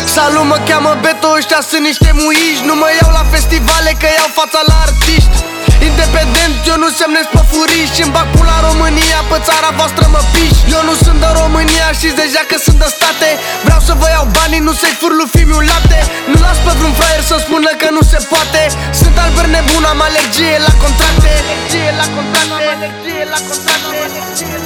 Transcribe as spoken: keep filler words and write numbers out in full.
Salut, mă cheamă Beto, ăștia sunt niște muiși. Nu mă iau la festivale că iau fața la artiști. Independent, eu nu semnez pe furiș și-mi bag pula România, pe țara voastră mă piș. Eu nu sunt de România, știți deja că sunt de state. Vreau să vă iau banii, nu să-i fur lui Fimiu lapte. Nu las pe vreun fraier să spună că nu se poate. Sunt Albert nebun, am alergie la contracte. Alergie la contracte, alergie la contracte.